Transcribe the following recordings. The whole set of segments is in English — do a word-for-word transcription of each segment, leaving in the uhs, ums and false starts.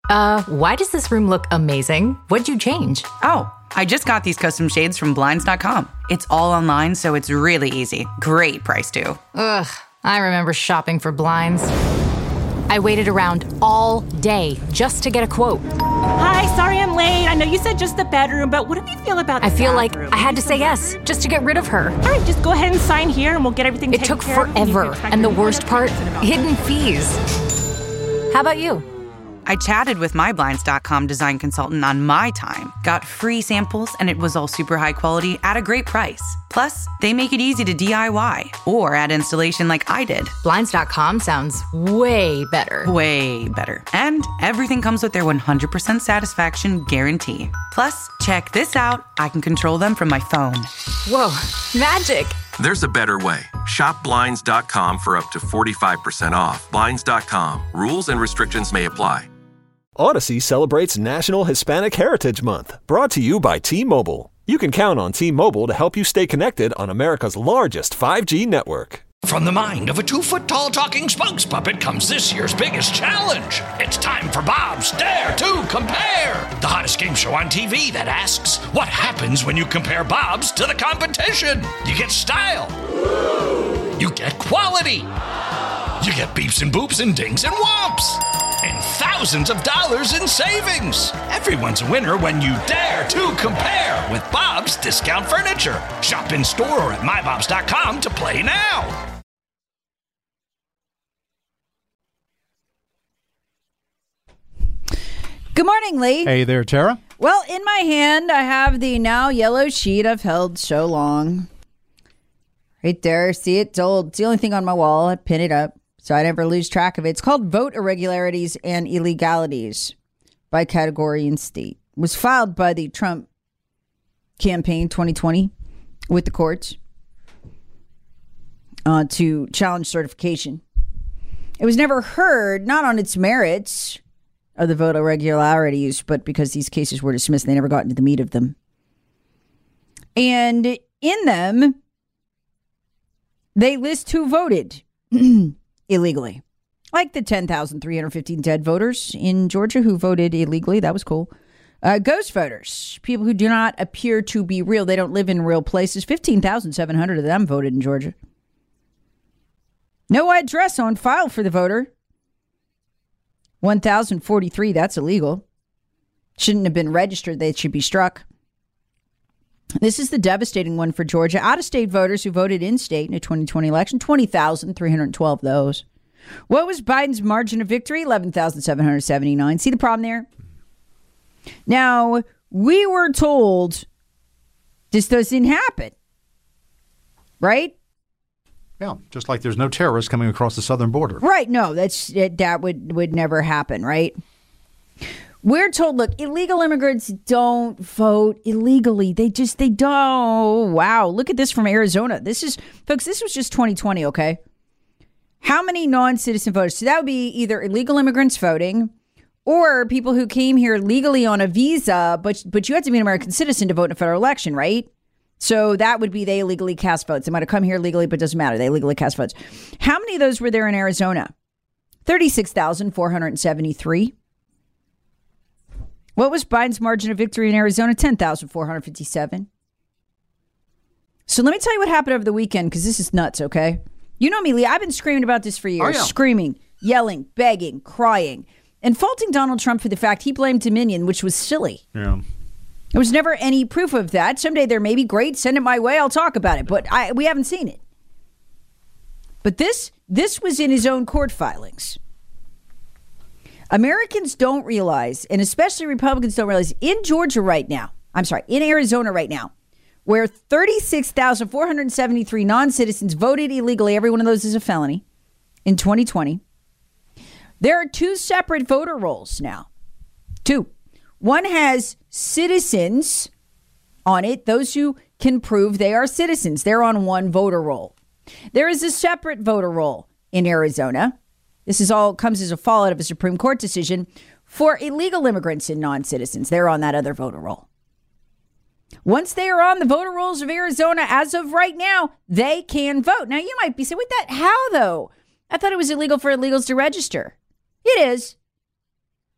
Uh, why does this room look amazing? What'd you change? Oh, I just got these custom shades from Blinds dot com. It's all online, so it's really easy. Great price, too. Ugh, I remember shopping for blinds. I waited around all day just to get a quote. Hi, sorry I'm late. I know you said just the bedroom, but what do you feel about the I feel bathroom? like I had to say yes just to get rid of her. All right, just go ahead and sign here and we'll get everything It taken took care of. forever, and the worst part, hidden fees. How about you? I chatted with my Blinds dot com design consultant on my time, got free samples, and it was all super high quality at a great price. Plus, they make it easy to D I Y or add installation like I did. Blinds dot com sounds way better. Way better. And everything comes with their one hundred percent satisfaction guarantee. Plus, check this out. I can control them from my phone. Whoa, magic. There's a better way. Shop Blinds dot com for up to forty-five percent off. Blinds dot com. Rules and restrictions may apply. Odyssey celebrates National Hispanic Heritage Month, brought to you by T-Mobile. You can count on T-Mobile to help you stay connected on America's largest five G network. From the mind of a two-foot-tall talking spokes puppet comes this year's biggest challenge. It's time for Bob's Dare to Compare, the hottest game show on T V that asks, what happens when you compare Bob's to the competition? You get style. You get quality. You get beeps and boops and dings and whomps. And thousands of dollars in savings. Everyone's a winner when you dare to compare with Bob's Discount Furniture. Shop in store or at my bobs dot com to play now. Good morning, Lee. Hey there, Tara. Well, in my hand, I have the now yellow sheet I've held so long. Right there. See it? It's old. It's the only thing on my wall. I pin it up so I never lose track of it. It's called Vote Irregularities and Illegalities by Category and State. It was filed by the Trump campaign twenty twenty with the courts uh, to challenge certification. It was never heard, not on its merits of the vote irregularities, but because these cases were dismissed, they never got into the meat of them. And in them, they list who voted illegally. Like the ten thousand three hundred fifteen dead voters in Georgia who voted illegally. That was cool. Uh, ghost voters, people who do not appear to be real. They don't live in real places. fifteen thousand seven hundred of them voted in Georgia. No address on file for the voter. one thousand forty-three, that's illegal. Shouldn't have been registered. They should be struck. This is the devastating one for Georgia. Out-of-state voters who voted in-state in the twenty twenty election, twenty thousand three hundred twelve of those. What was Biden's margin of victory? eleven thousand seven hundred seventy-nine. See the problem there? Now, we were told this doesn't happen, right? Yeah, just like there's no terrorists coming across the southern border. Right. No, that's that would, would never happen, right? We're told, look, illegal immigrants don't vote illegally. They just, they don't. Wow. Look at this from Arizona. This is, folks, this was just twenty twenty, okay? How many non-citizen voters? So that would be either illegal immigrants voting or people who came here legally on a visa, but but you have to be an American citizen to vote in a federal election, right? So that would be they illegally cast votes. They might have come here legally, but it doesn't matter. They illegally cast votes. How many of those were there in Arizona? thirty-six thousand four hundred seventy-three. What was Biden's margin of victory in Arizona? ten thousand four hundred fifty-seven. So let me tell you what happened over the weekend, because this is nuts, okay? You know me, Lee. I've been screaming about this for years. Oh, yeah. Screaming, yelling, begging, crying, and faulting Donald Trump for the fact he blamed Dominion, which was silly. Yeah. There was never any proof of that. Someday there may be. Great. Send it my way. I'll talk about it. But I, we haven't seen it. But this this was in his own court filings. Americans don't realize, and especially Republicans don't realize, in Georgia right now, I'm sorry, in Arizona right now, where thirty-six thousand four hundred seventy-three non-citizens voted illegally, every one of those is a felony, in twenty twenty, there are two separate voter rolls now. Two. One has citizens on it, those who can prove they are citizens. They're on one voter roll. There is a separate voter roll in Arizona. This is all comes as a fallout of a Supreme Court decision for illegal immigrants and non-citizens. They're on that other voter roll. Once they are on the voter rolls of Arizona, as of right now, they can vote. Now, you might be saying, wait, that, how though? I thought it was illegal for illegals to register. It is.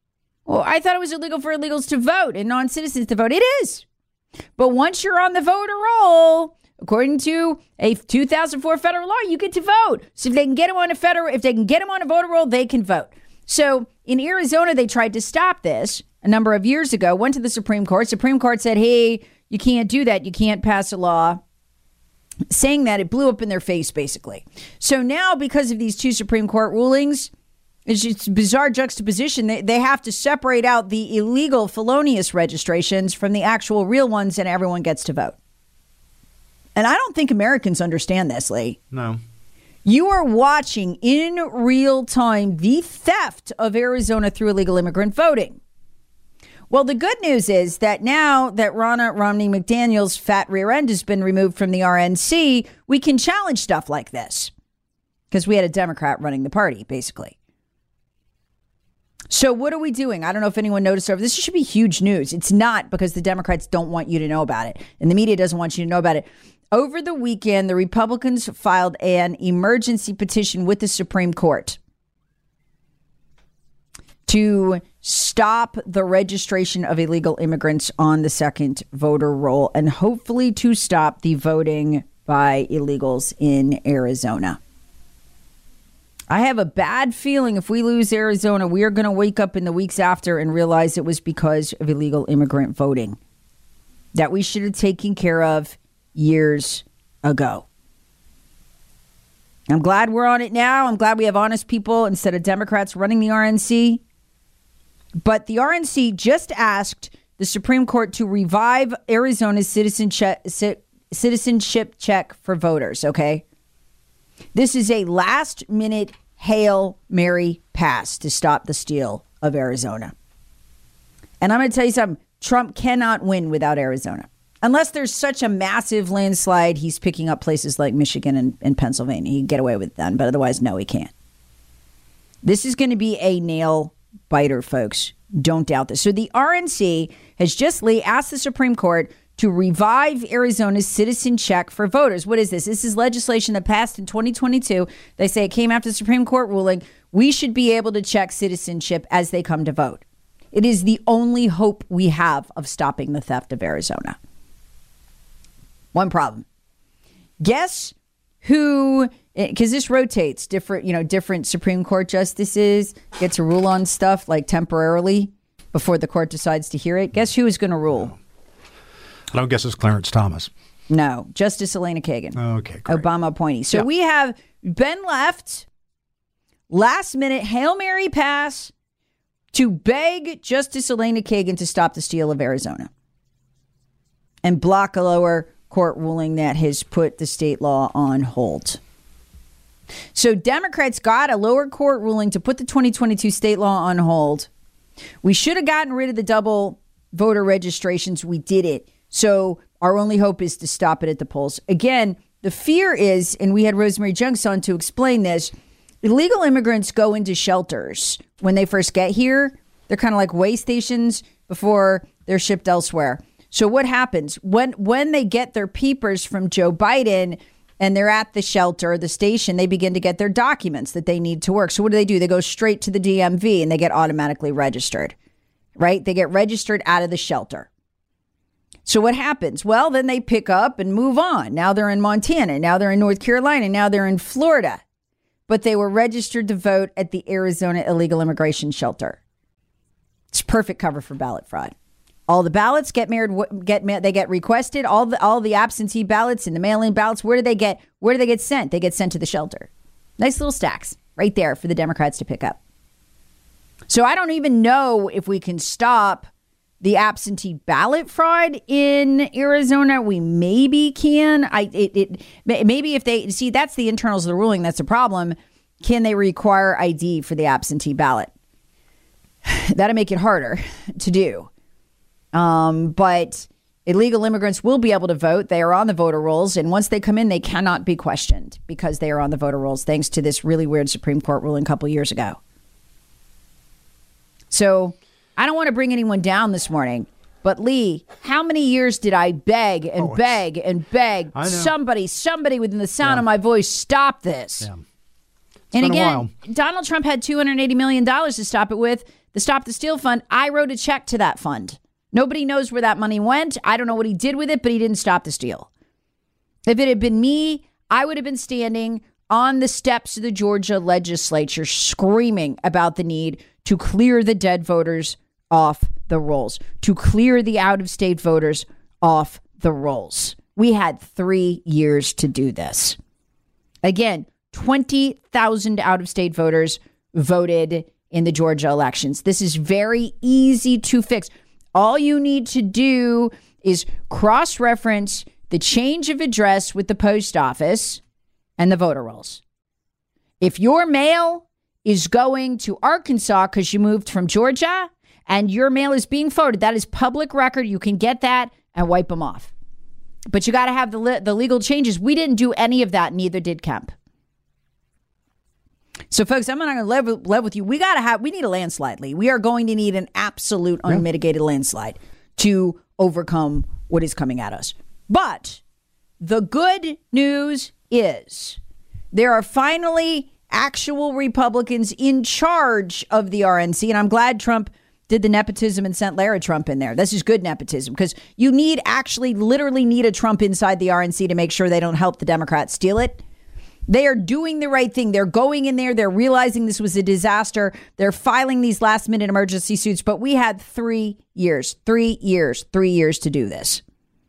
Well, I thought it was illegal for illegals to vote and non-citizens to vote. It is. But once you're on the voter roll, according to a two thousand four federal law, you get to vote. So if they can get them on a federal, if they can get them on a voter roll, they can vote. So in Arizona, they tried to stop this a number of years ago, went to the Supreme Court. Supreme Court said, hey, you can't do that. You can't pass a law saying that. It blew up in their face, basically. So now, because of these two Supreme Court rulings, it's just a bizarre juxtaposition. They, they have to separate out the illegal felonious registrations from the actual real ones, and everyone gets to vote. And I don't think Americans understand this, Lee. No. You are watching in real time the theft of Arizona through illegal immigrant voting. Well, the good news is that now that Ronna Romney McDaniel's fat rear end has been removed from the R N C, we can challenge stuff like this because we had a Democrat running the party, basically. So what are we doing? I don't know if anyone noticed over this. Should be huge news. It's not, because the Democrats don't want you to know about it, and the media doesn't want you to know about it. Over the weekend, the Republicans filed an emergency petition with the Supreme Court to stop the registration of illegal immigrants on the second voter roll, and hopefully to stop the voting by illegals in Arizona. I have a bad feeling if we lose Arizona, we are going to wake up in the weeks after and realize it was because of illegal immigrant voting that we should have taken care of years ago. I'm glad we're on it now. I'm glad we have honest people instead of Democrats running the R N C. But the R N C just asked the Supreme Court to revive Arizona's citizenship citizenship check for voters, okay? This is a last-minute Hail Mary pass to stop the steal of Arizona. And I'm going to tell you something. Trump cannot win without Arizona. Unless there's such a massive landslide, he's picking up places like Michigan and, and Pennsylvania. He can get away with that, but otherwise, no, he can't. This is going to be a nail biter, folks. Don't doubt this. So the R N C has just asked the Supreme Court to revive Arizona's citizen check for voters. What is this? This is legislation that passed in twenty twenty-two. They say it came after the Supreme Court ruling. We should be able to check citizenship as they come to vote. It is the only hope we have of stopping the theft of Arizona. One problem. Guess who, because this rotates, different, you know, different Supreme Court justices get to rule on stuff like temporarily before the court decides to hear it. Guess who is going to rule? I don't guess it's Clarence Thomas. No, Justice Elena Kagan. Okay, great. Obama appointee. So yeah. we have been left last minute Hail Mary pass to beg Justice Elena Kagan to stop the steal of Arizona and block a lower court ruling that has put the state law on hold. So Democrats got a lower court ruling to put the twenty twenty-two state law on hold. We should have gotten rid of the double voter registrations. We did it. So our only hope is to stop it at the polls. Again, the fear is, and we had Rosemary Junks on to explain this, illegal immigrants go into shelters when they first get here. They're kind of like way stations before they're shipped elsewhere. So what happens when when they get their peepers from Joe Biden and they're at the shelter, the station, they begin to get their documents that they need to work. So what do they do? They go straight to the D M V and they get automatically registered, right? They get registered out of the shelter. So what happens? Well, then they pick up and move on. Now they're in Montana. Now they're in North Carolina. Now they're in Florida. But they were registered to vote at the Arizona illegal immigration shelter. It's perfect cover for ballot fraud. All the ballots get married, get they get requested. All the all the absentee ballots and the mail-in ballots. Where do they get? Where do they get sent? They get sent to the shelter. Nice little stacks right there for the Democrats to pick up. So I don't even know if we can stop the absentee ballot fraud in Arizona. We maybe can. I it, it maybe if they see that's the internals of the ruling. That's a problem. Can they require I D for the absentee ballot? That'll make it harder to do. Um, but illegal immigrants will be able to vote. They are on the voter rolls. And once they come in, they cannot be questioned because they are on the voter rolls, thanks to this really weird Supreme Court ruling a couple years ago. So I don't want to bring anyone down this morning. But Lee, how many years did I beg and oh, beg and beg? Somebody, somebody within the sound yeah. of my voice, stop this. Yeah. And again, Donald Trump had two hundred eighty million dollars to stop it with. The the Stop the Steal Fund, I wrote a check to that fund. Nobody knows where that money went. I don't know what he did with it, but he didn't stop the steal. If it had been me, I would have been standing on the steps of the Georgia legislature screaming about the need to clear the dead voters off the rolls, to clear the out-of-state voters off the rolls. We had three years to do this. Again, twenty thousand out-of-state voters voted in the Georgia elections. This is very easy to fix. All you need to do is cross-reference the change of address with the post office and the voter rolls. If your mail is going to Arkansas because you moved from Georgia and your mail is being forwarded, that is public record. You can get that and wipe them off. But you got to have the le- the legal changes. We didn't do any of that. Neither did Kemp. So, folks, I'm not going to live with, live with you. We got to have, we need a landslide, Lee. We are going to need an absolute unmitigated landslide to overcome what is coming at us. But the good news is there are finally actual Republicans in charge of the R N C. And I'm glad Trump did the nepotism and sent Lara Trump in there. This is good nepotism because you need actually literally need a Trump inside the R N C to make sure they don't help the Democrats steal it. They are doing the right thing. They're going in there. They're realizing this was a disaster. They're filing these last minute emergency suits. But we had three years, three years, three years to do this.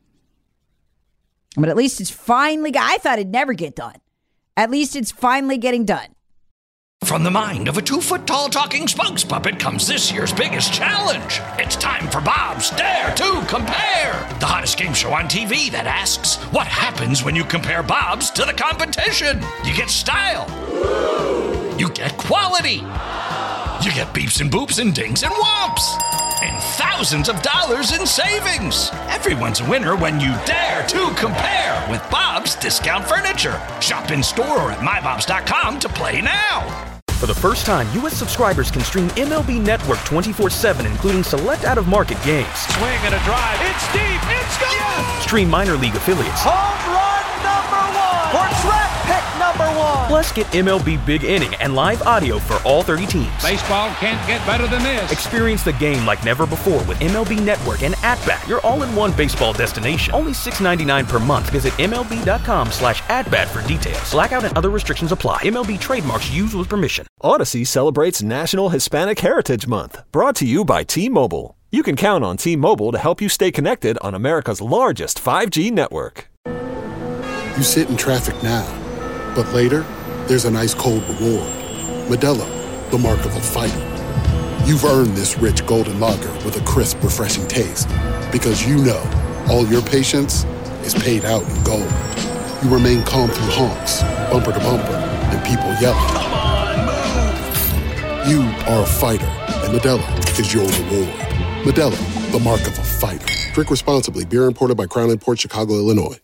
But at least it's finally, I thought it'd never get done. At least it's finally getting done. From the mind of a two-foot-tall talking spokes puppet comes this year's biggest challenge. It's time for Bob's Dare to Compare, the hottest game show on T V that asks, what happens when you compare Bob's to the competition? You get style. You get quality. You get beeps and boops and dings and whomps. And thousands of dollars in savings. Everyone's a winner when you dare to compare with Bob's Discount Furniture. Shop in store or at my bobs dot com to play now. For the first time, U S subscribers can stream M L B Network twenty-four seven, including select out-of-market games. Swing and a drive. It's deep. It's gone. Yes! Stream minor league affiliates. Home run number one. Or draft pick number one. Plus, get M L B Big Inning and live audio for all thirty teams. Baseball can't get better than this. Experience the game like never before with M L B Network and At-Bat, your all-in-one baseball destination. Only six dollars and ninety-nine cents per month. Visit M L B dot com slash at-bat for details. Blackout and other restrictions apply. M L B trademarks used with permission. Odyssey celebrates National Hispanic Heritage Month, brought to you by T-Mobile. You can count on T-Mobile to help you stay connected on America's largest five G network. You sit in traffic now, but later, there's an ice-cold reward. Modelo, the mark of a fighter. You've earned this rich golden lager with a crisp, refreshing taste. Because you know, all your patience is paid out in gold. You remain calm through honks, bumper to bumper, and people yelling. Come on, move! You are a fighter, and Modelo is your reward. Modelo, the mark of a fighter. Drink responsibly. Beer imported by Crown Imports, Chicago, Illinois.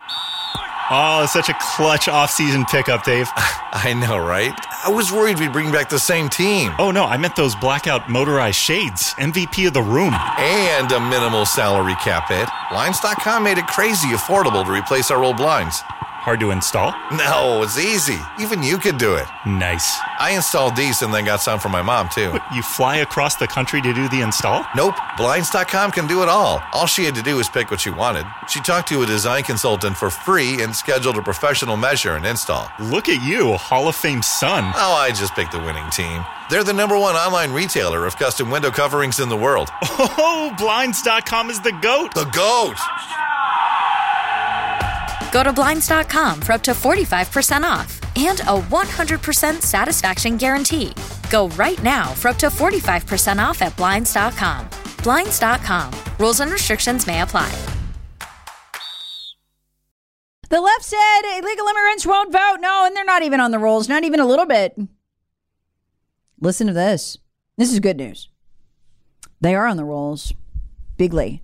Oh, it's such a clutch off-season pickup, Dave. I know, right? I was worried we'd bring back the same team. Oh, no, I meant those blackout motorized shades. M V P of the room. And a minimal salary cap hit. Blinds dot com made it crazy affordable to replace our old blinds. Hard to install? No, it's easy. Even you could do it. Nice. I installed these and then got some for my mom, too. What, you fly across the country to do the install? Nope. Blinds dot com can do it all. All she had to do was pick what she wanted. She talked to a design consultant for free and scheduled a professional measure and install. Look at you, Hall of Fame son. Oh, I just picked the winning team. They're the number one online retailer of custom window coverings in the world. Oh, Blinds dot com is the GOAT. The GOAT! Go to Blinds dot com for up to forty-five percent off and a one hundred percent satisfaction guarantee. Go right now for up to forty-five percent off at Blinds dot com. Blinds dot com. Rules and restrictions may apply. The left said illegal immigrants won't vote. No, and they're not even on the rolls, not even a little bit. Listen to this. This is good news. They are on the rolls. Bigly.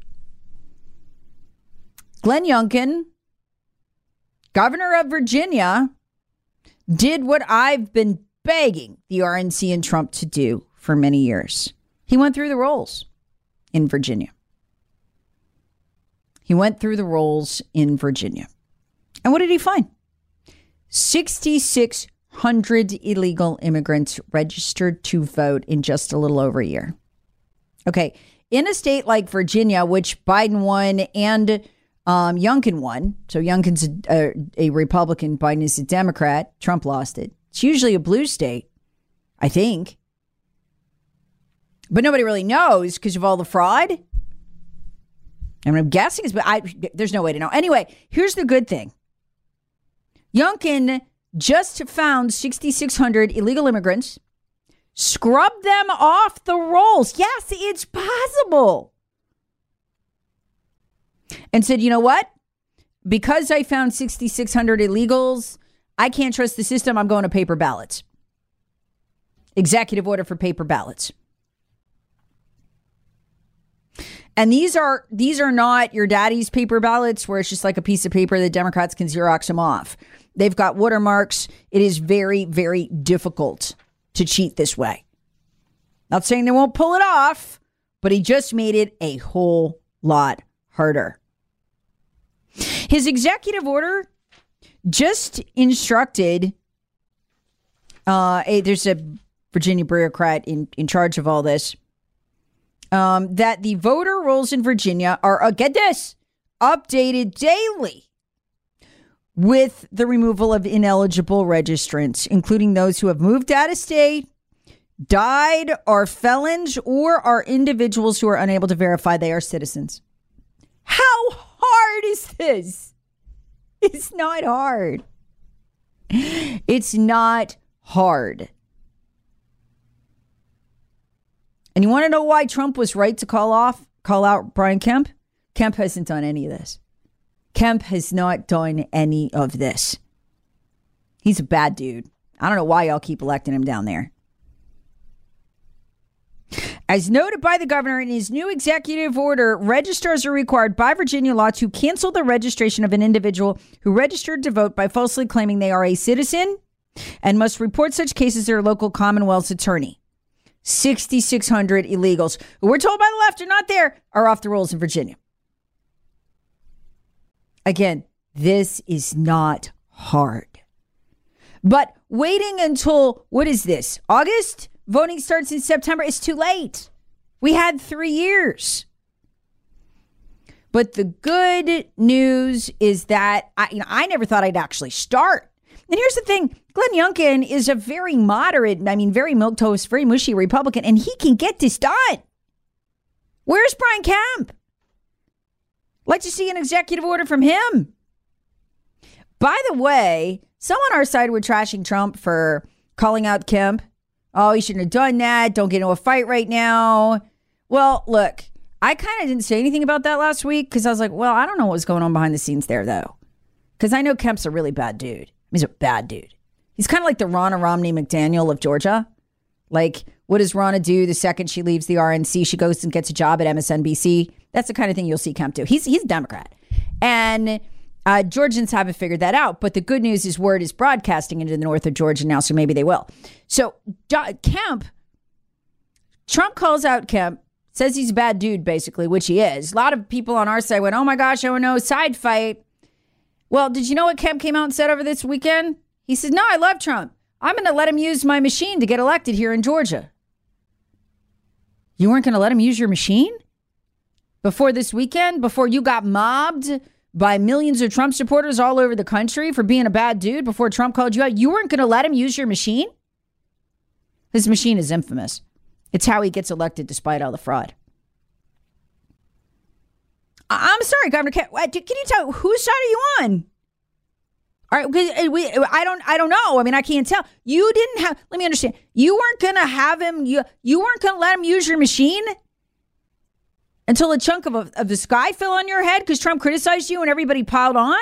Glenn Youngkin, governor of Virginia, did what I've been begging the R N C and Trump to do for many years. He went through the rolls in Virginia. He went through the rolls in Virginia. And what did he find? six thousand six hundred illegal immigrants registered to vote in just a little over a year. Okay, in a state like Virginia, which Biden won and um, Youngkin won, so Youngkin's a, a, a Republican, Biden is a Democrat, Trump lost it. It's usually a blue state, I think. But nobody really knows because of all the fraud. I mean, I'm guessing, it's, but I, there's no way to know. Anyway, here's the good thing. Youngkin just found sixty-six hundred illegal immigrants, scrubbed them off the rolls. Yes, it's possible. And said, you know what? Because I found sixty-six hundred illegals, I can't trust the system. I'm going to paper ballots. Executive order for paper ballots. And these are these are not your daddy's paper ballots where it's just like a piece of paper that Democrats can Xerox them off. They've got watermarks. It is very, very difficult to cheat this way. Not saying they won't pull it off, but he just made it a whole lot harder. His executive order just instructed, uh, a, there's a Virginia bureaucrat in, in charge of all this, um, that the voter rolls in Virginia are, uh, get this, updated daily with the removal of ineligible registrants, including those who have moved out of state, died, are felons, or are individuals who are unable to verify they are citizens. How hard is this? It's not hard. It's not hard. And you want to know why Trump was right to call off, call out Brian Kemp? Kemp hasn't done any of this. Kemp has not done any of this. He's a bad dude. I don't know why y'all keep electing him down there. As noted by the governor in his new executive order, registrars are required by Virginia law to cancel the registration of an individual who registered to vote by falsely claiming they are a citizen and must report such cases to their local Commonwealth's attorney. sixty-six hundred illegals who we're told by the left are not there are off the rolls in Virginia. Again, this is not hard. But waiting until, what is this, August? Voting starts in September. It's too late. We had three years. But the good news is that I, you know, I never thought I'd actually start. And here's the thing. Glenn Youngkin is a very moderate, I mean, very milquetoast, very mushy Republican, and he can get this done. Where's Brian Kemp? Like to see an executive order from him. By the way, some on our side were trashing Trump for calling out Kemp. Oh, he shouldn't have done that. Don't get into a fight right now. Well, look, I kind of didn't say anything about that last week because I was like, well, I don't know what was going on behind the scenes there, though. Because I know Kemp's a really bad dude. He's a bad dude. He's kind of like the Ronna Romney McDaniel of Georgia. Like, what does Ronna do the second she leaves the R N C? She goes and gets a job at M S N B C. That's the kind of thing you'll see Kemp do. He's, he's a Democrat. And uh, Georgians haven't figured that out. But the good news is word is broadcasting into the north of Georgia now, so maybe they will. So Kemp, Trump calls out Kemp, says he's a bad dude, basically, which he is. A lot of people on our side went, oh my gosh, oh no, side fight. Well, did you know what Kemp came out and said over this weekend? He said, no, I love Trump. I'm going to let him use my machine to get elected here in Georgia. You weren't going to let him use your machine? Before this weekend? Before you got mobbed by millions of Trump supporters all over the country for being a bad dude before Trump called you out? You weren't going to let him use your machine? His machine is infamous. It's how he gets elected despite all the fraud. I'm sorry, Governor Kemp. Can you tell whose side are you on? All right, because we, I don't, I don't know. I mean, I can't tell. You didn't have. Let me understand. You weren't going to have him. You, you weren't going to let him use your machine until a chunk of, a, of the sky fell on your head because Trump criticized you and everybody piled on.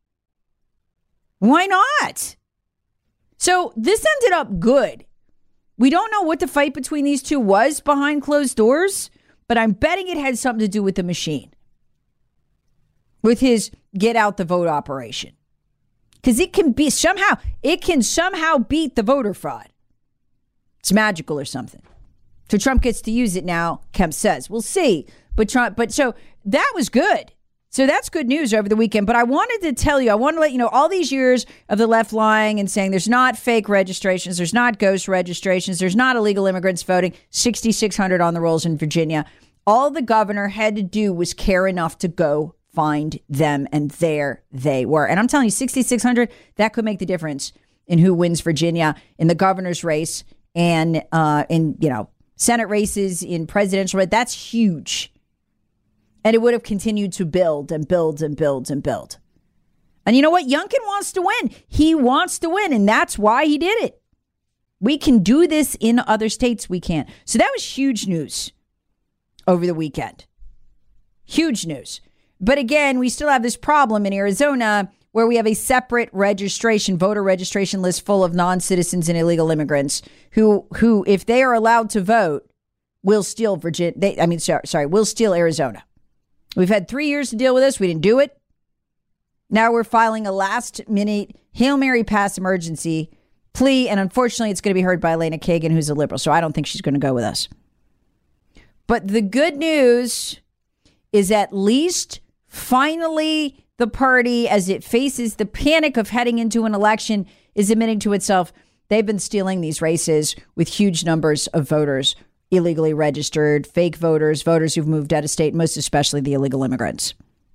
Why not? So this ended up good. We don't know what the fight between these two was behind closed doors, but I'm betting it had something to do with the machine, with his get out the vote operation. Because it can be somehow, it can somehow beat the voter fraud. It's magical or something. So Trump gets to use it now, Kemp says. We'll see. But Trump, but so that was good. So that's good news over the weekend. But I wanted to tell you, I want to let you know, all these years of the left lying and saying there's not fake registrations, there's not ghost registrations, there's not illegal immigrants voting, sixty-six hundred on the rolls in Virginia. All the governor had to do was care enough to go find them, and there they were. And I'm telling you, sixty-six hundred, that could make the difference in who wins Virginia in the governor's race and uh, in, you know, Senate races, in presidential race. That's huge. And it would have continued to build and build and build and build. And you know what? Youngkin wants to win. He wants to win, and that's why he did it. We can do this in other states. We can't. So that was huge news over the weekend. Huge news. But again, we still have this problem in Arizona where we have a separate registration, voter registration list full of non-citizens and illegal immigrants who, who if they are allowed to vote, will steal Virginia. They, I mean, sorry, sorry, will steal Arizona. We've had three years to deal with this. We didn't do it. Now we're filing a last-minute Hail Mary pass emergency plea, and unfortunately, it's going to be heard by Elena Kagan, who's a liberal, so I don't think she's going to go with us. But the good news is at least finally the party, as it faces the panic of heading into an election, is admitting to itself they've been stealing these races with huge numbers of voters illegally registered, fake voters, voters who've moved out of state, most especially the illegal immigrants.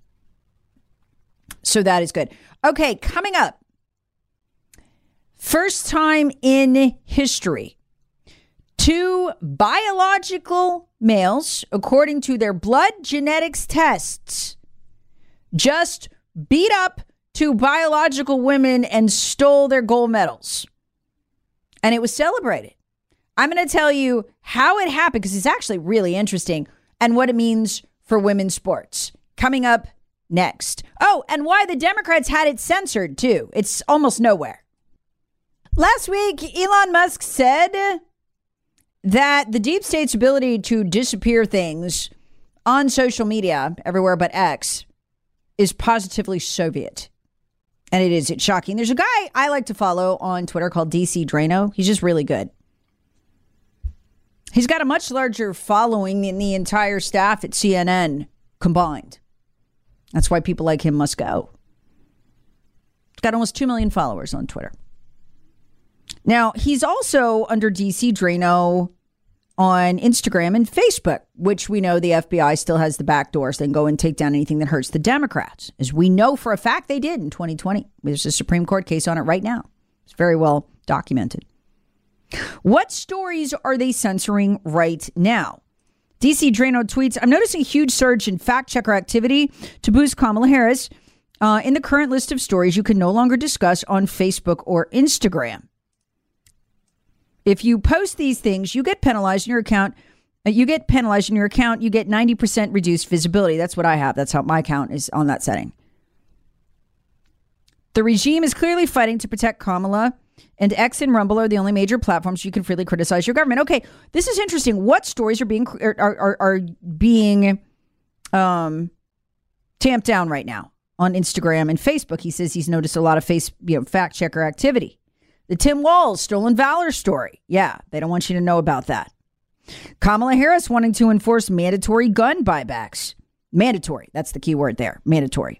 So that is good. Okay, coming up. First time in history, two biological males, according to their blood genetics tests, just beat up two biological women and stole their gold medals. And it was celebrated. I'm going to tell you how it happened, because it's actually really interesting, and what it means for women's sports. Coming up next. Oh, and why the Democrats had it censored, too. It's almost nowhere. Last week, Elon Musk said that the deep state's ability to disappear things on social media, everywhere but X, is positively Soviet. And it is. It's shocking. There's a guy I like to follow on Twitter called D C Drano. He's just really good. He's got a much larger following than the entire staff at C N N combined. That's why people like him must go. He's got almost two million followers on Twitter. Now, he's also under D C Drano on Instagram and Facebook, which we know the F B I still has the back doors. They can go and take down anything that hurts the Democrats, as we know for a fact they did in twenty twenty. There's a Supreme Court case on it right now. It's very well documented. What stories are they censoring right now? D C Drano tweets, I'm noticing a huge surge in fact-checker activity to boost Kamala Harris uh, in the current list of stories you can no longer discuss on Facebook or Instagram. If you post these things, you get penalized in your account. Uh, you get penalized in your account. You get ninety percent reduced visibility. That's what I have. That's how my account is on that setting. The regime is clearly fighting to protect Kamala, and X and Rumble are the only major platforms you can freely criticize your government. Okay, this is interesting. What stories are being are are, are being um, tamped down right now on Instagram and Facebook? He says he's noticed a lot of face, you know, fact checker activity. The Tim Walz stolen valor story. Yeah, they don't want you to know about that. Kamala Harris wanting to enforce mandatory gun buybacks. Mandatory. That's the key word there. Mandatory.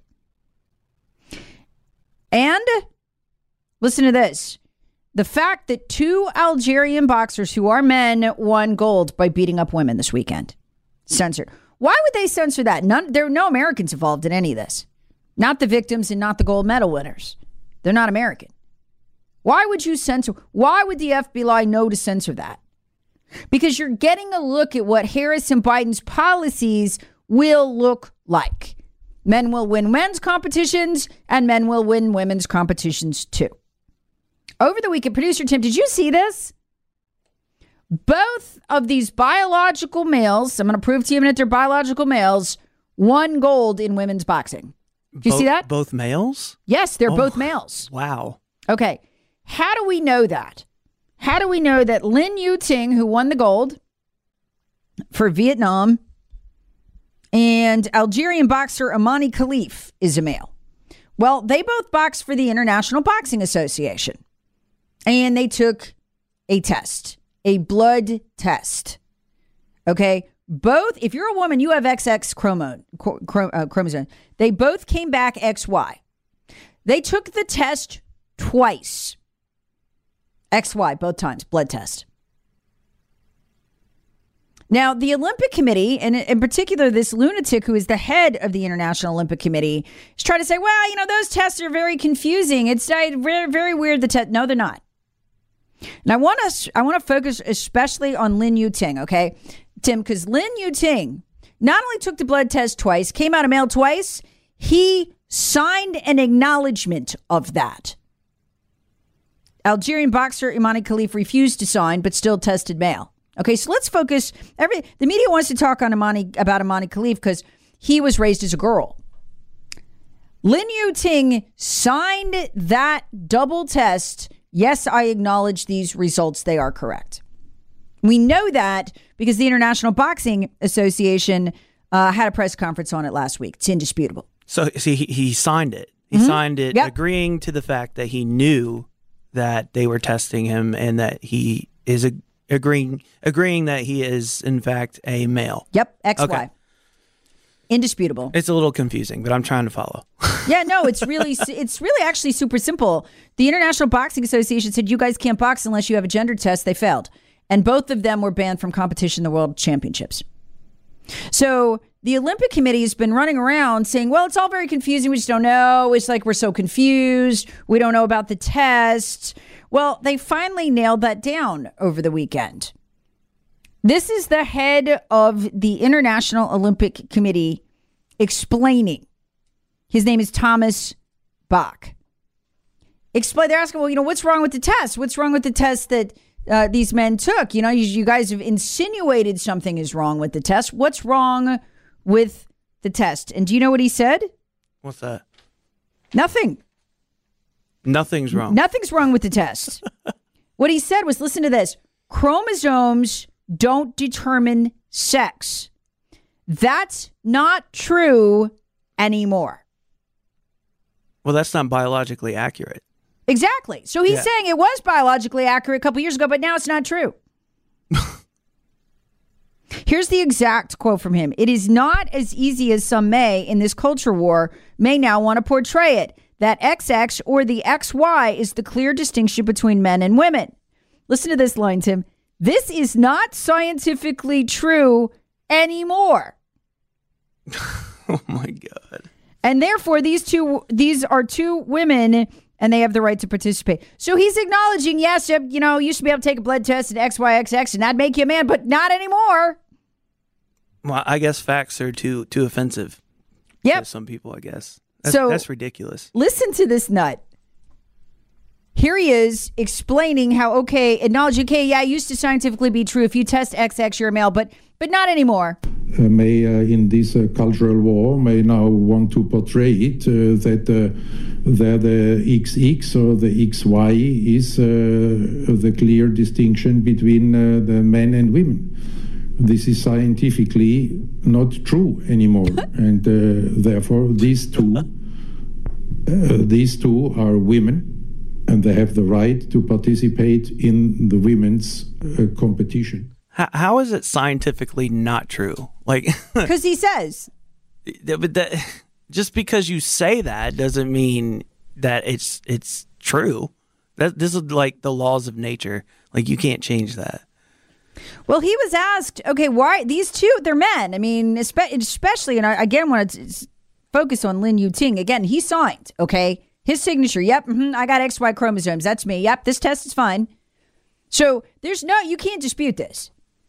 And listen to this. The fact that two Algerian boxers who are men won gold by beating up women this weekend. Censored. Why would they censor that? None. There are no Americans involved in any of this. Not the victims and not the gold medal winners. They're not American. Why would you censor? Why would the F B I know to censor that? Because you're getting a look at what Harris and Biden's policies will look like. Men will win men's competitions and men will win women's competitions too. Over the weekend, producer Tim, did you see this? Both of these biological males, I'm going to prove to you that they're biological males, won gold in women's boxing. Do you Bo- see that? Both males? Yes, they're oh, both males. Wow. Okay. How do we know that? How do we know that Lin Yu Ting, who won the gold for Vietnam, and Algerian boxer Amani Khalif is a male? Well, they both boxed for the International Boxing Association. And they took a test, a blood test. Okay. both, if you're a woman, you have X X chromo, chrom, uh, chromosome. They both came back X Y. They took the test twice. X Y, both times, blood test. Now, the Olympic Committee, and in particular this lunatic who is the head of the International Olympic Committee, is trying to say, well, you know, those tests are very confusing. It's very, very weird. The test. No, they're not. And I want to, I want to focus especially on Lin Yuting, okay, Tim, because Lin Yuting not only took the blood test twice, came out of male twice, he signed an acknowledgement of that. Algerian boxer Imani Khalif refused to sign, but still tested male. Okay, so let's focus. Every the media wants to talk on Imani about Imani Khalif because he was raised as a girl. Lin Yuting signed that double test. Yes, I acknowledge these results. They are correct. We know that because the International Boxing Association uh, had a press conference on it last week. It's indisputable. So, see, he, he signed it. He mm-hmm. signed it, yep. agreeing to the fact that he knew that they were testing him and that he is a, agreeing agreeing that he is, in fact, a male. Yep, X Y. Okay. Indisputable. It's a little confusing, but I'm trying to follow. Yeah, no, it's really, it's really actually super simple. The International Boxing Association said you guys can't box unless you have a gender test. They failed. And both of them were banned from competition in the World Championships. So the Olympic Committee has been running around saying, well, it's all very confusing. We just don't know. It's like we're so confused. We don't know about the test. Well, they finally nailed that down over the weekend. This is the head of the International Olympic Committee explaining. His name is Thomas Bach. Explain. They're asking, well, you know, what's wrong with the test? What's wrong with the test that uh, these men took? You know, you, you guys have insinuated something is wrong with the test. What's wrong with the test? And do you know what he said? What's that? Nothing. Nothing's wrong. Nothing's wrong with the test. What he said was, listen to this. Chromosomes don't determine sex. That's not true anymore. Well, that's not biologically accurate. Exactly. So he's yeah. saying it was biologically accurate a couple years ago, but now it's not true. Here's the exact quote from him. It is not as easy as some may in this culture war may now want to portray it. That X X or the X Y is the clear distinction between men and women. Listen to this line, Tim. This is not scientifically true anymore. Oh my God. And therefore, these two, these are two women, and they have the right to participate. So he's acknowledging, yes, you know, you used to be able to take a blood test at X Y X X, and that'd make you a man, but not anymore. Well, I guess facts are too too offensive. Yep. To some people, I guess. That's, so that's ridiculous. Listen to this nut. Here he is explaining how, okay, acknowledge, okay, yeah, it used to scientifically be true. If you test X X, you're a male, but but not anymore. Uh, may uh, in this uh, cultural war may now want to portray it uh, that uh, that the X X or the X Y is uh, the clear distinction between uh, the men and women. This is scientifically not true anymore, and uh, therefore these two uh, these two are women. And they have the right to participate in the women's uh, competition. How, how is it scientifically not true? Like, because he says, but that, just because you say that doesn't mean that it's it's true. That this is like the laws of nature. Like, you can't change that. Well, he was asked, okay, why these two? They're men. I mean, especially, and I again want to focus on Lin Yuting. Again, he signed. Okay. His signature, yep, mm-hmm, I got X Y chromosomes. That's me. Yep, this test is fine. So there's no, you can't dispute this.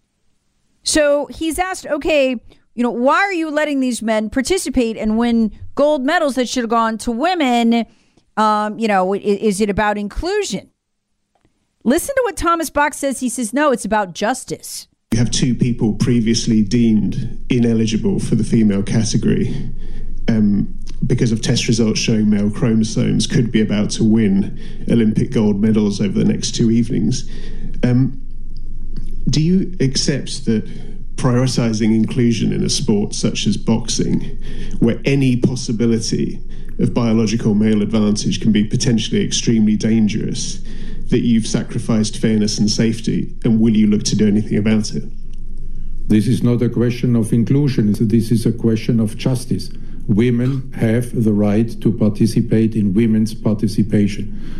So he's asked, okay, you know, why are you letting these men participate and win gold medals that should have gone to women? Um, you know, is, is it about inclusion? Listen to what Thomas Bach says. He says, no, it's about justice. You have two people previously deemed ineligible for the female category. Um, because of test results showing male chromosomes, could be about to win Olympic gold medals over the next two evenings. Um, do you accept that prioritizing inclusion in a sport such as boxing, where any possibility of biological male advantage can be potentially extremely dangerous, that you've sacrificed fairness and safety, and will you look to do anything about it? This is not a question of inclusion. This is a question of justice. Women have the right to participate in women's participation.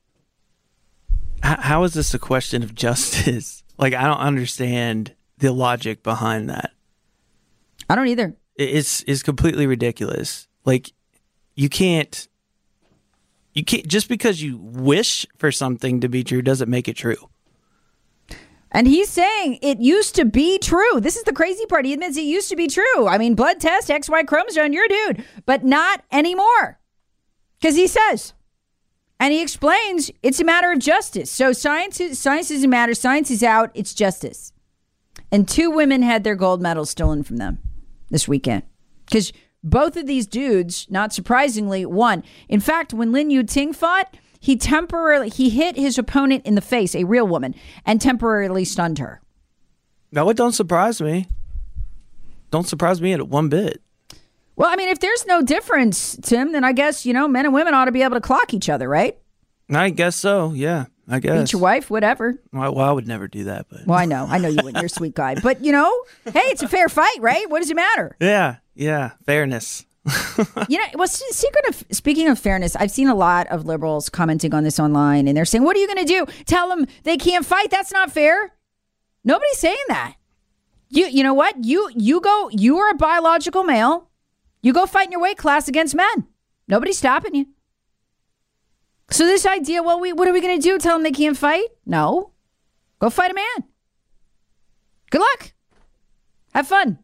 How is this a question of justice? Like, I don't understand the logic behind that. I don't either. It's it's completely ridiculous. Like, you can't, you can't, just because you wish for something to be true doesn't make it true. And he's saying it used to be true. This is the crazy part. He admits it used to be true. I mean, blood test, X Y chromosome, you're a dude. But not anymore. Because he says, and he explains, it's a matter of justice. So science, is, science doesn't matter. Science is out. It's justice. And two women had their gold medals stolen from them this weekend. Because both of these dudes, not surprisingly, won. In fact, when Lin Yuting fought, He temporarily, he hit his opponent in the face, a real woman, and temporarily stunned her. No, it don't surprise me. Don't surprise me at one bit. Well, I mean, if there's no difference, Tim, then I guess, you know, men and women ought to be able to clock each other, right? I guess so, yeah, I guess. Beat your wife, whatever. Well, well, I would never do that, but... Well, I know. I know you wouldn't. You're a sweet guy. But, you know, hey, it's a fair fight, right? What does it matter? Yeah, yeah, fairness. You know, well, secret of speaking of fairness, I've seen a lot of liberals commenting on this online, and they're saying, "What are you going to do? Tell them they can't fight? That's not fair." Nobody's saying that. You, you know what? You, you go. You are a biological male. You go fight in your weight class against men. Nobody's stopping you. So this idea, well, we, what are we going to do? Tell them they can't fight? No, go fight a man. Good luck. Have fun.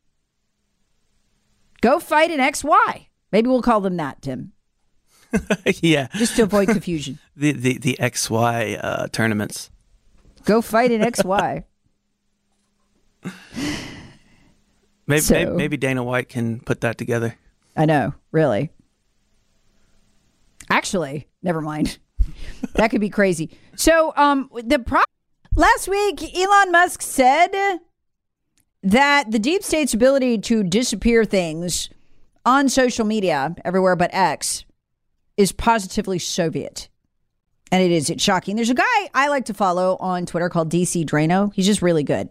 Go fight an X Y. Maybe we'll call them that, Tim. Yeah. Just to avoid confusion. the, the the X Y uh, tournaments. Go fight an X Y. maybe, so, maybe maybe Dana White can put that together. I know, really. Actually, never mind. That could be crazy. So, um, the pro- last week, Elon Musk said that the deep state's ability to disappear things on social media, everywhere but X, is positively Soviet. And it is. It's shocking. There's a guy I like to follow on Twitter called D C Drano. He's just really good.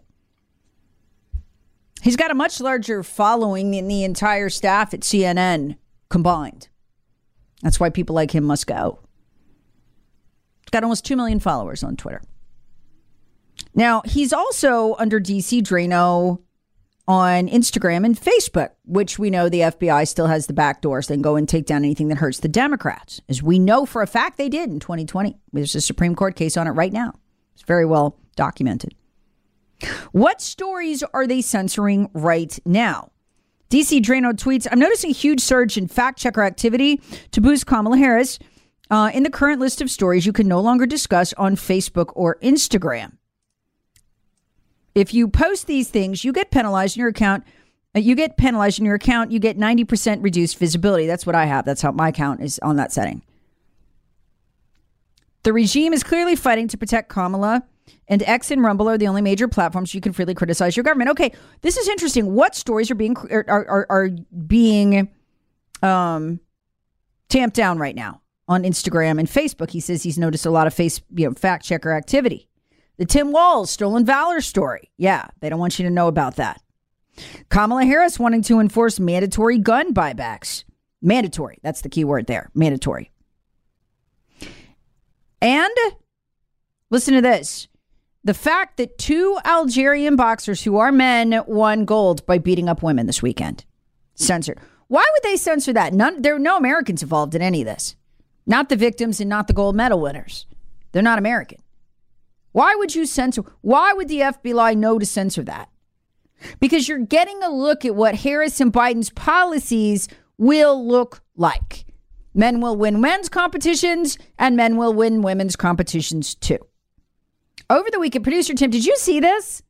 He's got a much larger following than the entire staff at C N N combined. That's why people like him must go. He's got almost two million followers on Twitter. Now, he's also under D C Drano on Instagram and Facebook, which we know the F B I still has the back doors. They can go and take down anything that hurts the Democrats, as we know for a fact they did in twenty twenty. There's a Supreme Court case on it right now. It's very well documented. What stories are they censoring right now? D C Drano tweets, I'm noticing a huge surge in fact-checker activity to boost Kamala Harris uh, in the current list of stories you can no longer discuss on Facebook or Instagram. If you post these things, you get penalized in your account. Uh, you get penalized in your account. You get ninety percent reduced visibility. That's what I have. That's how my account is on that setting. The regime is clearly fighting to protect Kamala, and X and Rumble are the only major platforms you can freely criticize your government. Okay, this is interesting. What stories are being are are, are being um, tamped down right now on Instagram and Facebook? He says he's noticed a lot of face, you know, fact checker activity. The Tim Walz stolen valor story. Yeah, they don't want you to know about that. Kamala Harris wanting to enforce mandatory gun buybacks. Mandatory. That's the key word there. Mandatory. And listen to this. The fact that two Algerian boxers who are men won gold by beating up women this weekend. Censored. Why would they censor that? None. There are no Americans involved in any of this. Not the victims and not the gold medal winners. They're not American. Why would you censor? Why would the F B I know to censor that? Because you're getting a look at what Harris and Biden's policies will look like. Men will win men's competitions and men will win women's competitions too. Over the weekend, producer Tim, did you see this?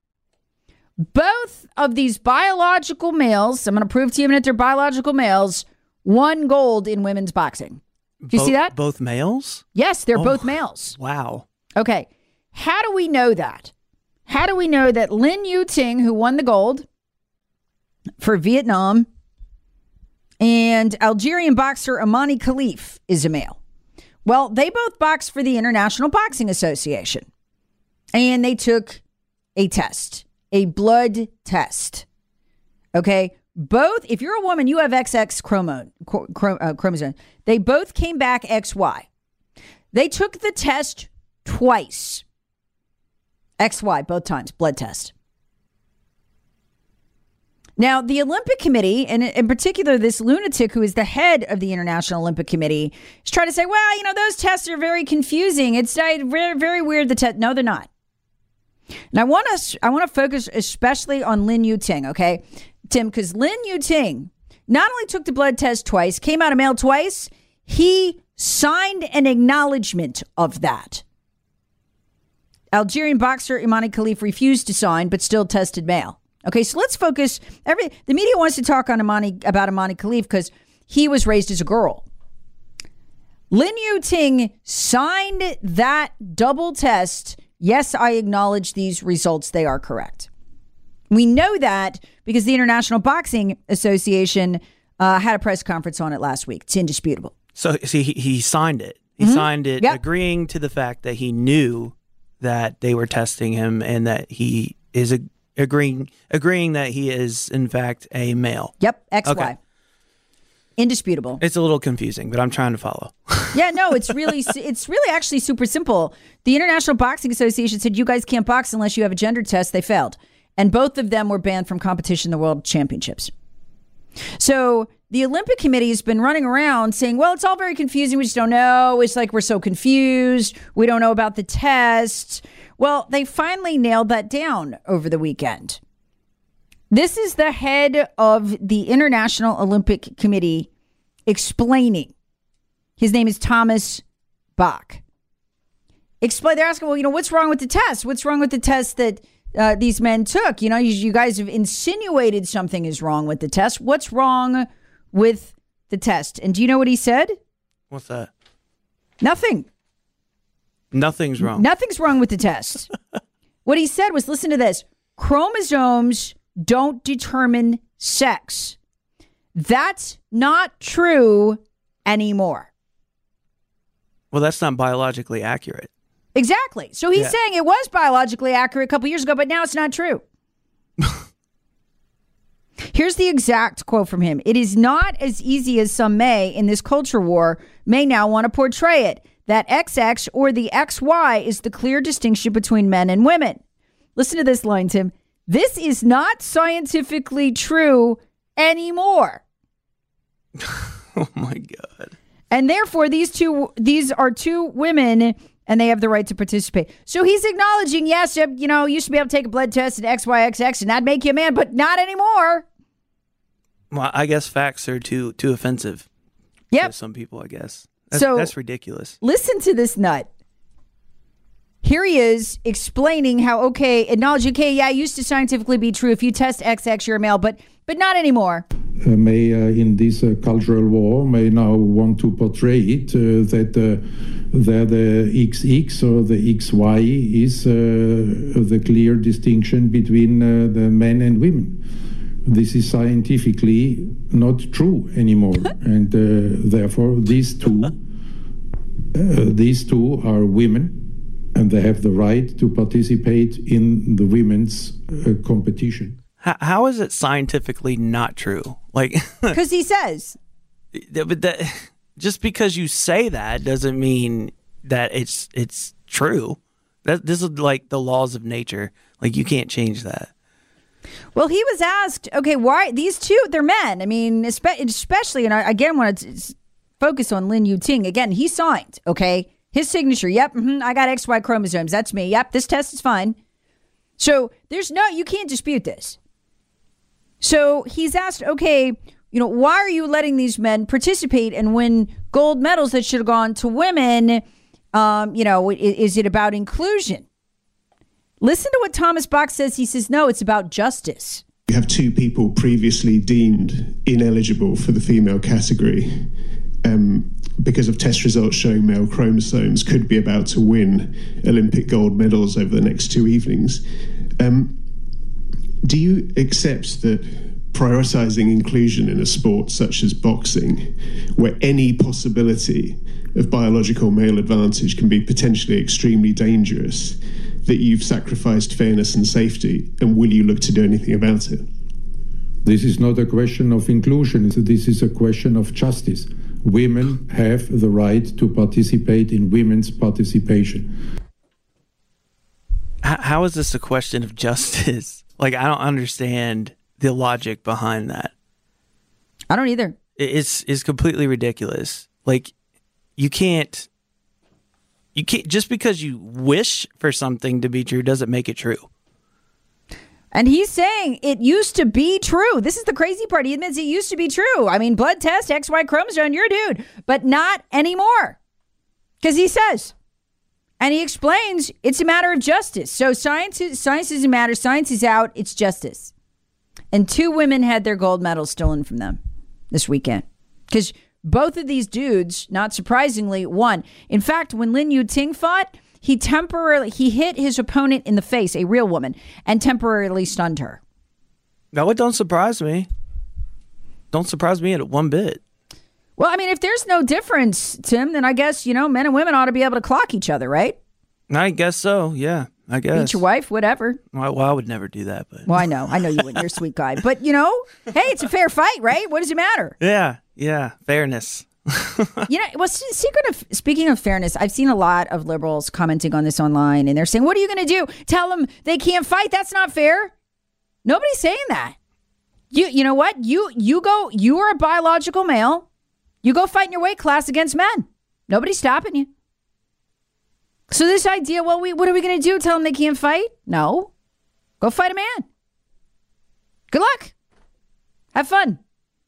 Both of these biological males, I'm going to prove to you that they're biological males, won gold in women's boxing. Did you Bo- see that? Both males? Yes, they're oh, both males. Wow. Okay. How do we know that? How do we know that Lin Yuting, who won the gold for Vietnam, and Algerian boxer Amani Khalif is a male? Well, they both boxed for the International Boxing Association. And they took a test. a blood test. Okay? Both, if you're a woman, you have X X chromosome, uh, chromosome. They both came back X Y. They took the test twice. X Y, both times, blood test. Now, the Olympic Committee, and in particular this lunatic who is the head of the International Olympic Committee, is trying to say, well, you know, those tests are very confusing. It's very, very weird. The test. No, they're not. And I want to, I want to focus especially on Lin Yuting, okay, Tim, because Lin Yuting not only took the blood test twice, came out a male twice, he signed an acknowledgement of that. Algerian boxer Imani Khalif refused to sign, but still tested male. Okay, so let's focus. Every the media wants to talk on Imani about Imani Khalif because he was raised as a girl. Lin Yuting signed that double test. Yes, I acknowledge these results. They are correct. We know that because the International Boxing Association uh, had a press conference on it last week. It's indisputable. So, see, he, he signed it. He mm-hmm. signed it, yep. agreeing to the fact that he knew that they were testing him and that he is a, agreeing agreeing that he is, in fact, a male. Yep, X Y. Okay. Indisputable. It's a little confusing, but I'm trying to follow. Yeah, no, it's really, it's really actually super simple. The International Boxing Association said you guys can't box unless you have a gender test. They failed. And both of them were banned from competition in the World Championships. So the Olympic Committee has been running around saying, well, it's all very confusing. We just don't know. It's like we're so confused. We don't know about the test. Well, they finally nailed that down over the weekend. This is the head of the International Olympic Committee explaining. His name is Thomas Bach. Explain. They're asking, well, you know, what's wrong with the test? What's wrong with the test that uh, these men took? You know, you, you guys have insinuated something is wrong with the test. What's wrong with the test? And do you know what he said? What's that? Nothing. Nothing's wrong. Nothing's wrong with the test. What he said was, listen to this. Chromosomes don't determine sex. That's not true anymore. Well, that's not biologically accurate. Exactly. So he's yeah. saying it was biologically accurate a couple years ago, but now it's not true. Here's the exact quote from him. It is not as easy as some may in this culture war may now want to portray it. That X X or the X Y is the clear distinction between men and women. Listen to this line, Tim. This is not scientifically true anymore. Oh my God. And therefore, these two, these are two women, and they have the right to participate. So he's acknowledging, yes, you know, you used to be able to take a blood test at X Y X X, and that'd make you a man, but not anymore. Well, I guess facts are too too offensive. Yep. To some people, I guess. That's, so that's ridiculous. Listen to this nut. Here he is explaining how, okay, acknowledge, okay, yeah, it used to scientifically be true. If you test X X, you're a male, but but not anymore. Uh, may uh, in this uh, cultural war may now want to portray it uh, that uh, that the X X or the X Y is uh, the clear distinction between uh, the men and women. This is scientifically not true anymore, and uh, therefore these two uh, these two are women. And they have the right to participate in the women's uh, competition. How, how is it scientifically not true? Like, because he says, but that just because you say that doesn't mean that it's it's true. That this is like the laws of nature. Like you can't change that. Well, he was asked, okay, why these two? They're men. I mean, especially, and I again want to focus on Lin Yuting. Again, he signed. Okay. His signature, yep, mm-hmm, I got X Y chromosomes. That's me. Yep, this test is fine. So there's no, you can't dispute this. So he's asked, okay, you know, why are you letting these men participate and win gold medals that should have gone to women? Um, you know, is, is it about inclusion? Listen to what Thomas Bach says. He says, no, it's about justice. You have two people previously deemed ineligible for the female category. Um, because of test results showing male chromosomes, could be about to win Olympic gold medals over the next two evenings. Um, do you accept that prioritizing inclusion in a sport such as boxing, where any possibility of biological male advantage can be potentially extremely dangerous, that you've sacrificed fairness and safety? And will you look to do anything about it? This is not a question of inclusion. This is a question of justice. Women have the right to participate in women's participation. How is this a question of justice? Like, I don't understand the logic behind that. I don't either. It's it's completely ridiculous. Like, you can't, you can't, just because you wish for something to be true doesn't make it true. And he's saying it used to be true. This is the crazy part. He admits it used to be true. I mean, blood test, X Y chromosome, you're a dude, but not anymore. Because he says, and he explains, it's a matter of justice. So science, is, science doesn't matter. Science is out. It's justice. And two women had their gold medals stolen from them this weekend. Because both of these dudes, not surprisingly, won. In fact, when Lin Yu-ting fought, he temporarily, he hit his opponent in the face, a real woman, and temporarily stunned her. No, it don't surprise me. Don't surprise me at one bit. Well, I mean, if there's no difference, Tim, then I guess, you know, men and women ought to be able to clock each other, right? I guess so, yeah. I guess. Beat your wife, whatever. Well, well, I would never do that, but. Well, I know. I know you wouldn't. You're a sweet guy. But, you know, hey, it's a fair fight, right? What does it matter? Yeah, yeah. Fairness. You know, well, secret of, speaking of fairness, I've seen a lot of liberals commenting on this online, and they're saying, what are you going to do? Tell them they can't fight? That's not fair. Nobody's saying that. You you know what? You you go, you are a biological male. You go fight in your weight class against men. Nobody's stopping you. So this idea, well, we what are we going to do? Tell them they can't fight? No. Go fight a man. Good luck. Have fun.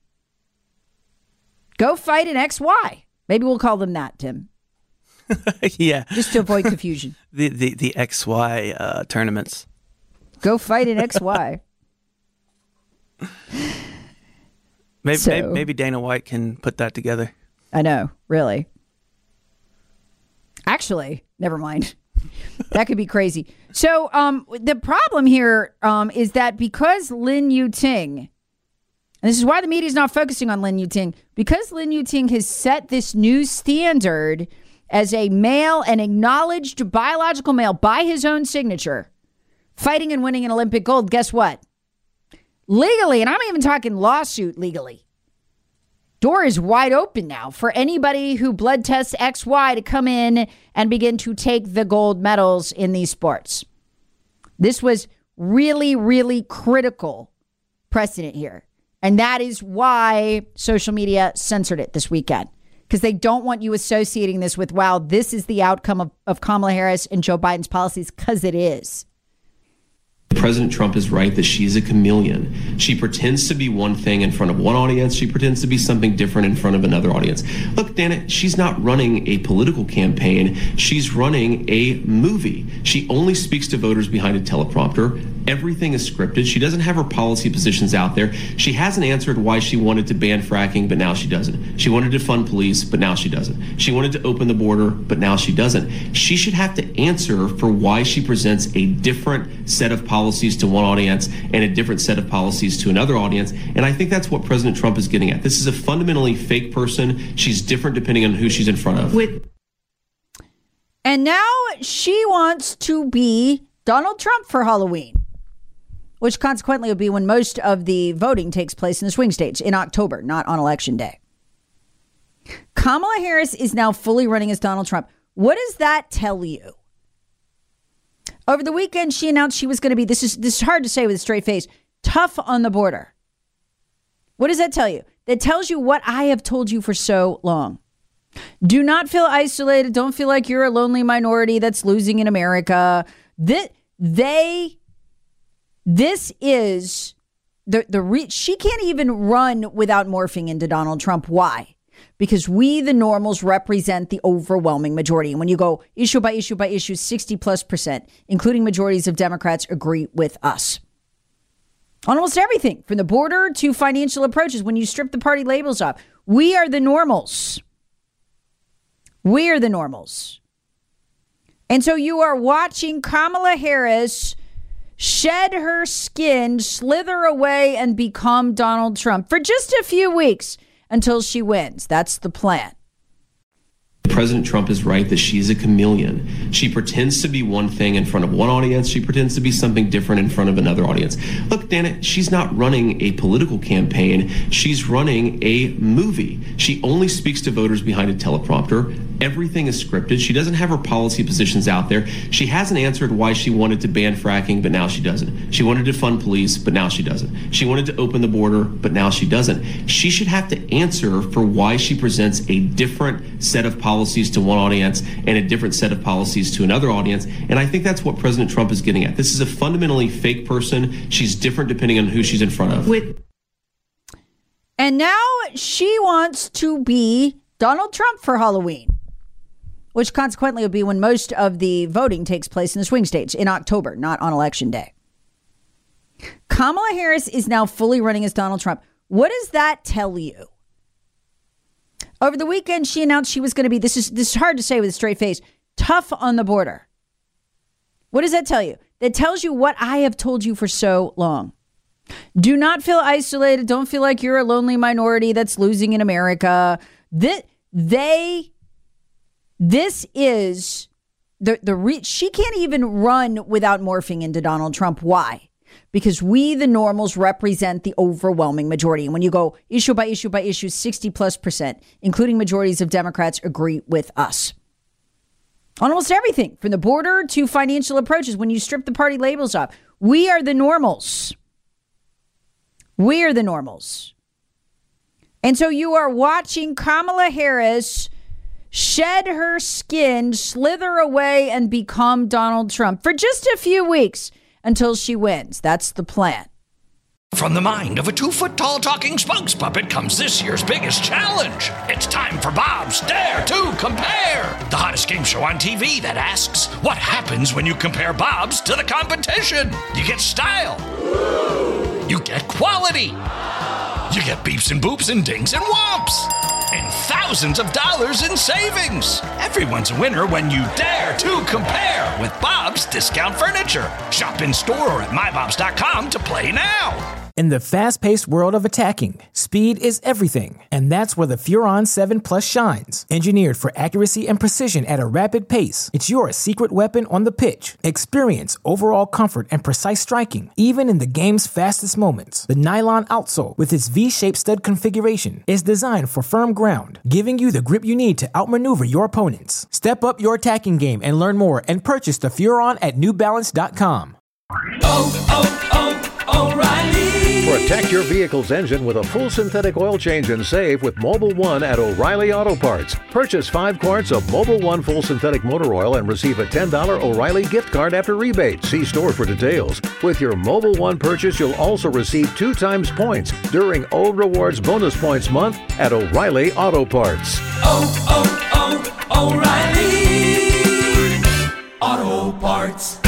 Go fight an X Y. Maybe we'll call them that, Tim. Yeah. Just to avoid confusion. the the, the X Y uh, tournaments. Go fight an X Y. maybe, so, maybe maybe Dana White can put that together. I know, really. Actually, never mind. That could be crazy. So um, the problem here um, is that because Lin Yu-ting, and this is why the media is not focusing on Lin Yu-ting, because Lin Yu-ting has set this new standard as a male, an acknowledged biological male by his own signature, fighting and winning an Olympic gold, guess what? Legally, and I'm even talking lawsuit legally, door is wide open now for anybody who blood tests X Y to come in and begin to take the gold medals in these sports. This was really, really critical precedent here. And that is why social media censored it this weekend, because they don't want you associating this with, wow, this is the outcome of, of Kamala Harris and Joe Biden's policies, because it is. President Trump is right that she's a chameleon. She pretends to be one thing in front of one audience. She pretends to be something different in front of another audience. Look, Dana, she's not running a political campaign. She's running a movie. She only speaks to voters behind a teleprompter. Everything is scripted. She doesn't have her policy positions out there. She hasn't answered why she wanted to ban fracking, but now she doesn't. She wanted to fund police, but now she doesn't. She wanted to open the border, but now she doesn't. She should have to answer for why she presents a different set of policies to one audience and a different set of policies to another audience. And I think that's what President Trump is getting at. This is a fundamentally fake person. She's different depending on who she's in front of. With- and now she wants to be Donald Trump for Halloween, which consequently will be when most of the voting takes place in the swing states in October, not on Election Day. Kamala Harris is now fully running as Donald Trump. What does that tell you? Over the weekend, she announced she was going to be, this is this is hard to say with a straight face, tough on the border. What does that tell you? That tells you what I have told you for so long. Do not feel isolated. Don't feel like you're a lonely minority that's losing in America. This, they, this is, the, the re, she can't even run without morphing into Donald Trump. Why? Because we, the normals, represent the overwhelming majority. And when you go issue by issue by issue, sixty plus percent, including majorities of Democrats, agree with us on almost everything, from the border to financial approaches. When you strip the party labels off, we are the normals. We are the normals. And so you are watching Kamala Harris shed her skin, slither away, and become Donald Trump for just a few weeks. Until she wins. That's the plan. President Trump is right that she's a chameleon. She pretends to be one thing in front of one audience. She pretends to be something different in front of another audience. Look, Dana, she's not running a political campaign. She's running a movie. She only speaks to voters behind a teleprompter. Everything is scripted. She doesn't have her policy positions out there. She hasn't answered why she wanted to ban fracking, but now she doesn't. She wanted to fund police, but now she doesn't. She wanted to open the border, but now she doesn't. She should have to answer for why she presents a different set of policies to one audience and a different set of policies to another audience. And I think that's what President Trump is getting at. This is a fundamentally fake person. She's different depending on who she's in front of. With- and now she wants to be Donald Trump for Halloween, which consequently will be when most of the voting takes place in the swing states in October, not on Election Day. Kamala Harris is now fully running as Donald Trump. What does that tell you? Over the weekend, she announced she was going to be, this is this is hard to say with a straight face, tough on the border. What does that tell you? That tells you what I have told you for so long. Do not feel isolated. Don't feel like you're a lonely minority that's losing in America. That they... This is the the re- she can't even run without morphing into Donald Trump. Why? Because we, the normals, represent the overwhelming majority. And when you go issue by issue by issue, sixty plus percent, including majorities of Democrats, agree with us on almost everything, from the border to financial approaches. When you strip the party labels off, we are the normals. We are the normals. And so you are watching Kamala Harris shed her skin, slither away, and become Donald Trump for just a few weeks until she wins. That's the plan. From the mind of a two-foot-tall talking spokes puppet comes this year's biggest challenge. It's time for Bob's Dare to Compare, the hottest game show on T V that asks, what happens when you compare Bob's to the competition? You get style. You get quality. You get beeps and boops and dings and whomps. And thousands of dollars in savings. Everyone's a winner when you dare to compare with Bob's Discount Furniture. Shop in store or at my bobs dot com to play now. In the fast-paced world of attacking, speed is everything, and that's where the Furon seven Plus shines. Engineered for accuracy and precision at a rapid pace, it's your secret weapon on the pitch. Experience overall comfort and precise striking, even in the game's fastest moments. The nylon outsole, with its V-shaped stud configuration, is designed for firm ground, giving you the grip you need to outmaneuver your opponents. Step up your attacking game and learn more, and purchase the Furon at new balance dot com. Oh, oh, oh, O'Reilly. Protect your vehicle's engine with a full synthetic oil change and save with Mobil one at O'Reilly Auto Parts. Purchase five quarts of Mobil one full synthetic motor oil and receive a ten dollars O'Reilly gift card after rebate. See store for details. With your Mobil one purchase, you'll also receive two times points during O Rewards Bonus Points Month at O'Reilly Auto Parts. Oh, oh, oh, O'Reilly Auto Parts.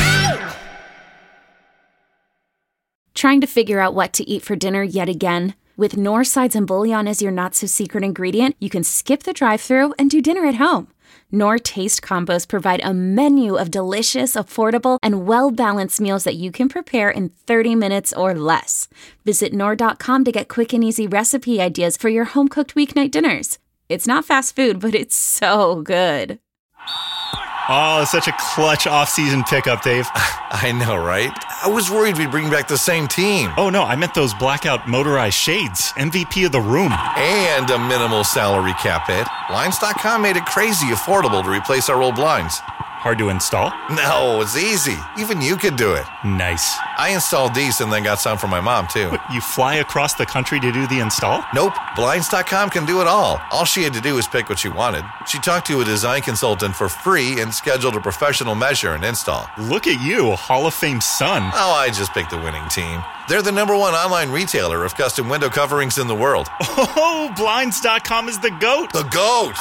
Trying to figure out what to eat for dinner yet again? With Knorr sides and bouillon as your not-so-secret ingredient, you can skip the drive-thru and do dinner at home. Knorr Taste Combos provide a menu of delicious, affordable, and well-balanced meals that you can prepare in thirty minutes or less. Visit Knorr dot com to get quick and easy recipe ideas for your home-cooked weeknight dinners. It's not fast food, but it's so good. Oh, such a clutch off-season pickup, Dave. I know, right? I was worried we'd bring back the same team. Oh, no, I meant those blackout motorized shades. M V P of the room. And a minimal salary cap hit. Blinds dot com made it crazy affordable to replace our old blinds. Hard to install? No, it's easy. Even you could do it. Nice. I installed these and then got some for my mom, too. What, you fly across the country to do the install? Nope. Blinds dot com can do it all. All she had to do was pick what she wanted. She talked to a design consultant for free and scheduled a professional measure and install. Look at you, a Hall of Fame son. Oh, I just picked the winning team. They're the number one online retailer of custom window coverings in the world. Oh, Blinds dot com is the GOAT. The GOAT!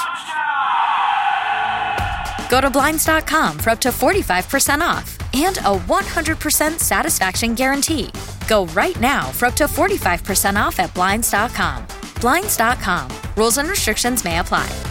Go to Blinds dot com for up to forty-five percent off and a one hundred percent satisfaction guarantee. Go right now for up to forty-five percent off at Blinds dot com. Blinds dot com. Rules and restrictions may apply.